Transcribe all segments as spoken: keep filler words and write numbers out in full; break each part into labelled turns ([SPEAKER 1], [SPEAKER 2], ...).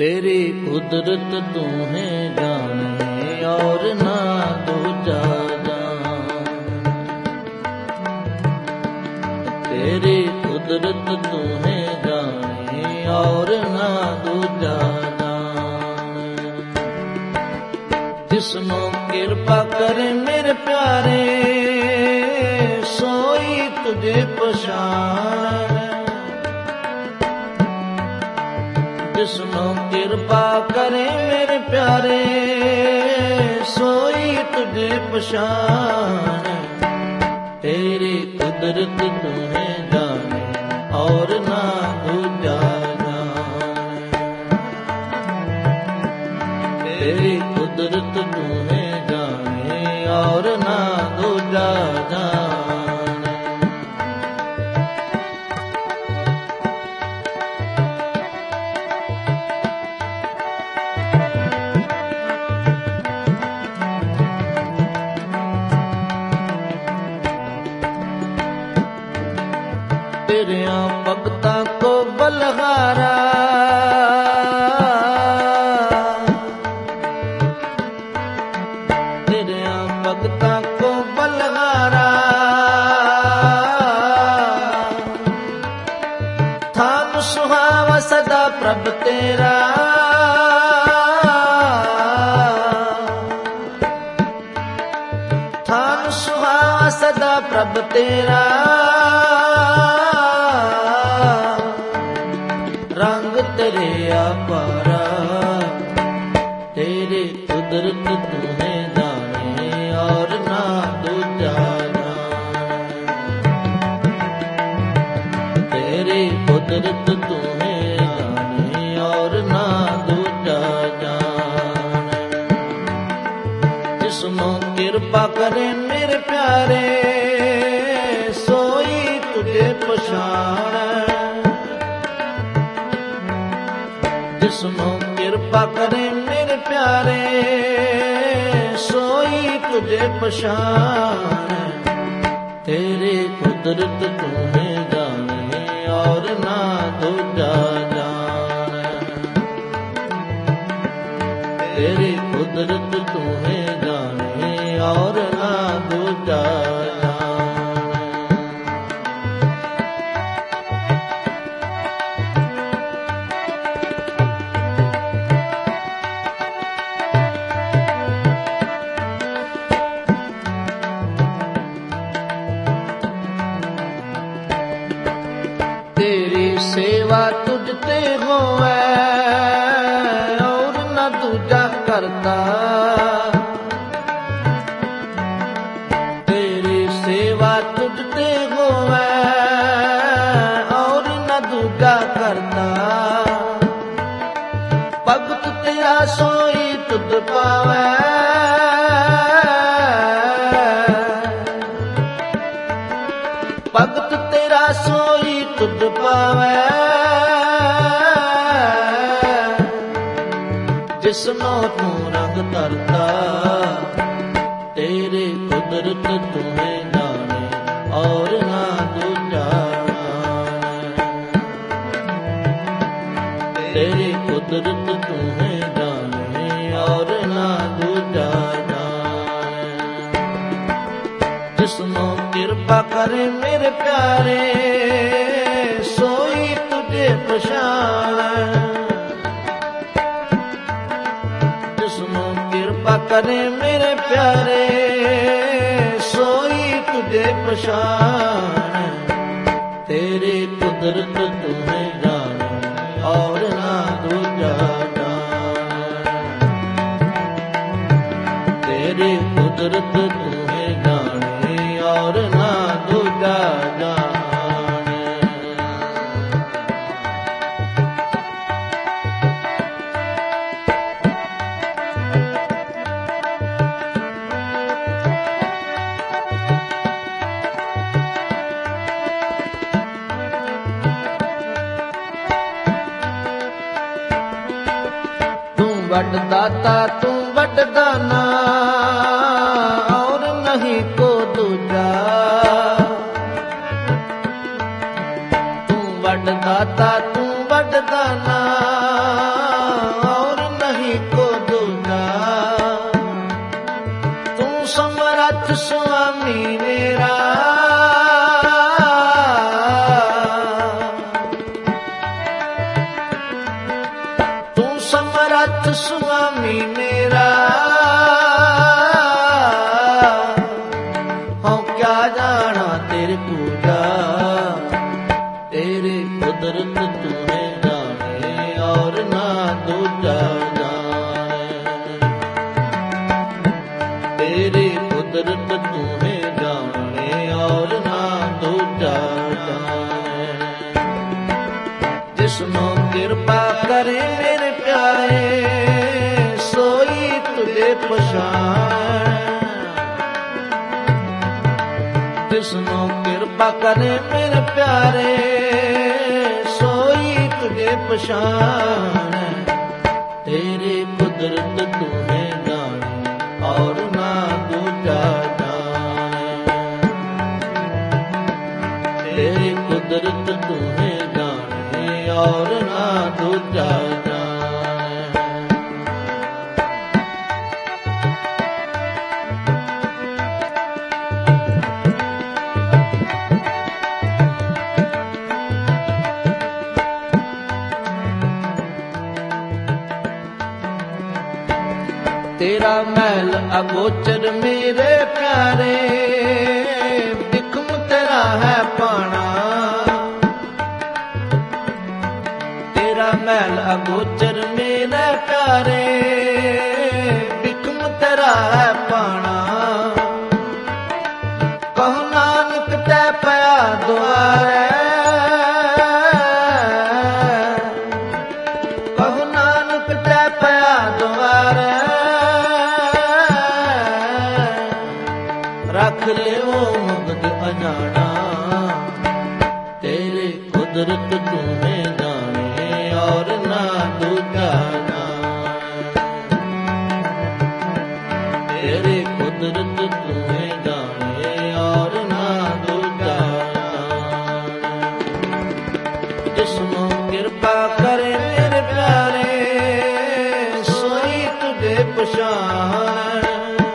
[SPEAKER 1] तेरी कुदरत तू है जाने और ना दूजा जान। तेरी कुदरत तू है जाने और ना दूजा जान। जिसनो कृपा करे मेरे प्यारे सोई तुझे पहचान। जिसनो कृपा करे मेरे प्यारे सोई तुझे पहचान। तेरी कुदरत तू है जाने और ना दूजा जाने। तेरी कुदरत तू है जाने और ना दूजा जाने। तेरिया भगता को बलहारा तेरिया भगता को बलहारा थाम सुहावा सदा प्रभ तेरा। थाम सुहावा सदा प्रभ तेरा। रंग तेरे अपारा तेरी कुदरत तू है जाने और ना दूजा जाने। तेरी कुदरत तू है जाने और ना दूजा जाने। जिसनो कृपा करे मेरे प्यारे सोई तुझे पहचान। जिसनो कृपा करे मेरे प्यारे सोई तुझे पहचान। तेरी कुदरत तू है जाने और ना दूजा जाने। तेरी कुदरत तू है जाने और ना दूजा जाने। तेरी सेवा तुझते होवे और न दूजा करता। तेरी सेवा तुझते होवे और न दूजा करता। भगत तेरा सोई तुझ पावे। भगत तेरा सोई तुझ पावे। जिसनो तू रंग तरता तेरी कुदरत तू है जाने और ना दूजा जाने। तेरी कुदरत तू है जाने और ना दूजा जाने। जिसनो कृपा करे मेरे प्यारे सोई तुझे पहचान। जिसनो कृपा करे मेरे प्यारे सोई तुझे पहचान। तेरी कुदरत तू है जाने और ना दूजा जाने। तेरी कुदरत तू है जाने और ना दूजा जाने। तू बड़ दाता तू बड़ दाना और नहीं को दूजा। तू बड़ दाता तू बड़ दाना ਸੁਆਮੀ ਮੇਰਾ ਹਉ ਕਿਆ ਜਾਣਾ ਤੇਰੀ ਪੂਜਾ ਤੇਰੀ ਕੁਦਰਤ ਤੂੰ ਜਾਣੇ ਔਰ ਨਾ ਦੂਜਾ ਜਾਣੇ ਤੇਰੀ ਕੁਦਰਤ ਤੂੰ ਜਾਣੇ ਔਰ ਨਾ ਦੂਜਾ ਜਾਣੇ ਜਿਸਨੂੰ ਕਿਰਪਾ ਕਰੇ ਮੇਰੇ ਪਿਆਰੇ ਸੋਈ ਤੁਝੇ ਪਛਾਣ ਜਿਸਨੂੰ ਕਿਰਪਾ ਕਰੇ ਮੇਰੇ ਪਿਆਰੇ ਸੋਈ ਤੁਝੇ ਪਛਾਣ ਤੇਰੀ ਕੁਦਰਤ ਤੂੰ ਜਾਣੇ ਔਰ ਨਾ ਦੂਜਾ ਜਾਣੇ ਤੇਰੀ ਕੁਦਰਤ ਤੂੰ ਜਾਣੇ ਔਰ ਨਾ ਦੂਜਾ ਜਾਣੇ तेरा महल अगोचर मेरे प्यारे बिखम तेरा है पाना तेरा महल अगोचर मेरे प्यारे बिखम तेरा है पाना कहो नानक तै पया द्वारे कहो नानक तै पया द्वारे रख लियो मुगद अजाना तेरे कुदरत तुम्हें जाने और ना दूजा जाने तेरे कुदरत तुम्हें जाने और ना दूजा जाने जिसनु कृपा करे मेरे प्यारे सोई तुझे पछाण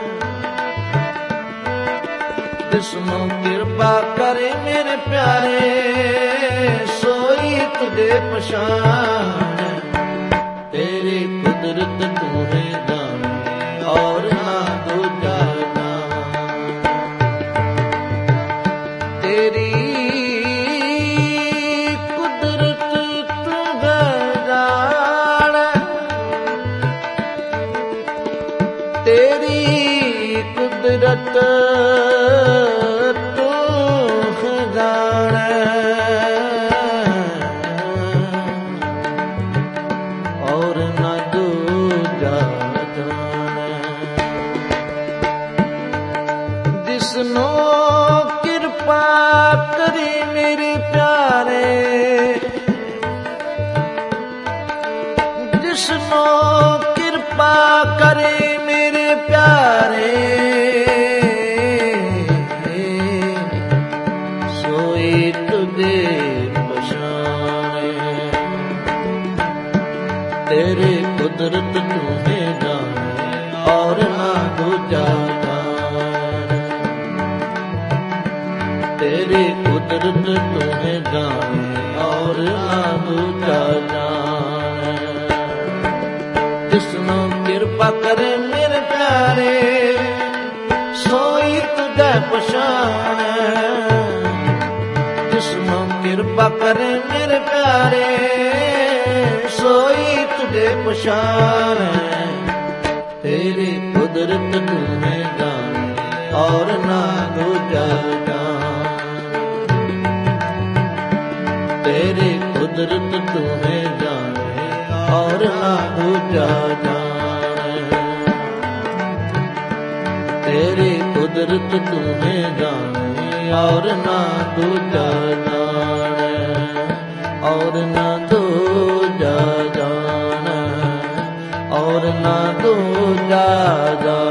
[SPEAKER 1] जिसनु कृपा करे मेरे प्यारे सोई तुझे पछाण तेरी कुदरत तूने जाने और ना दूजा जाने तेरी कुदरत तू जाने तेरी कुदरत जिसनो कृपा करी मेरे प्यारे जिसनो कृपा करे मेरे प्यारे सोई तुझे पछाणे तेरे कुदरत तुम्हें जाने और ना दूजा तेरी कुदरत तुम्हें जाने और ना दूजा जाने जिसनु कृपा करे मेरे प्यारे सोई तुझे पछाणे जिसनु कृपा करे मेरे प्यारे सोई तुझे पछाणे तेरी कुदरत तुम्हें जाने और ना दूजा तेरी कुदरत तुम्हें जाने और ना दूजा जाने तेरी कुदरत तुम्हें जाने और ना दूजा जाने और ना दूजा जाने और ना दूजा जाने